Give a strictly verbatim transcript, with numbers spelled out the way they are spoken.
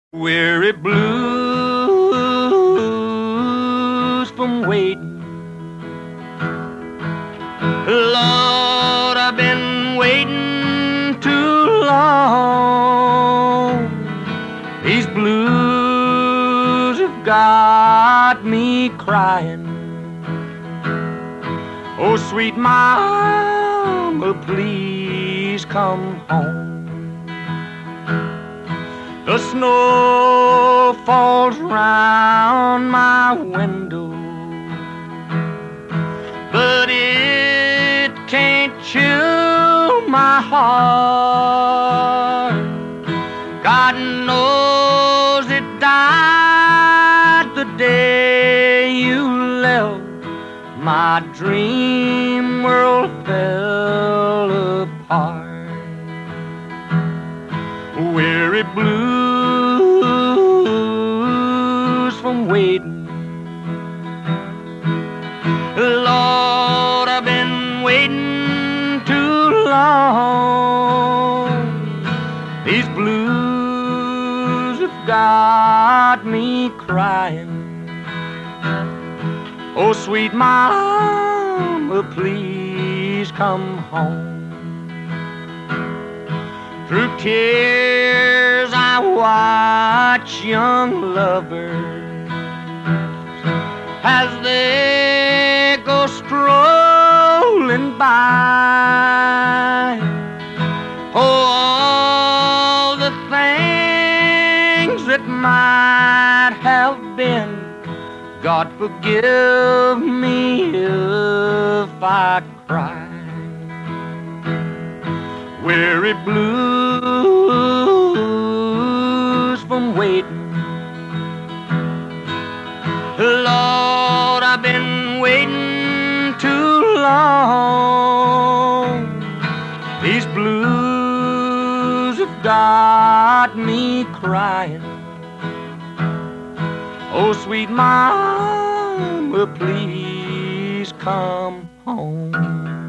Weary blues from waiting. Lord, I've been waiting too long. These blues have got me crying. Oh, sweet mama, please come home. The snow falls round my window, but it can't chill my heart. God knows it died the day you left. My dream world fell apart. Weary blues from waiting. Lord, I've been waiting too long. These blues have got me crying. Oh, sweet mama, please come home. Through tears I watch young lovers as they go strolling by. Oh, all the things that might have been, God forgive me if I cry. Weary blues from waiting. Lord, I've been waiting too long. These blues have got me crying. Oh, sweet mama, please come home.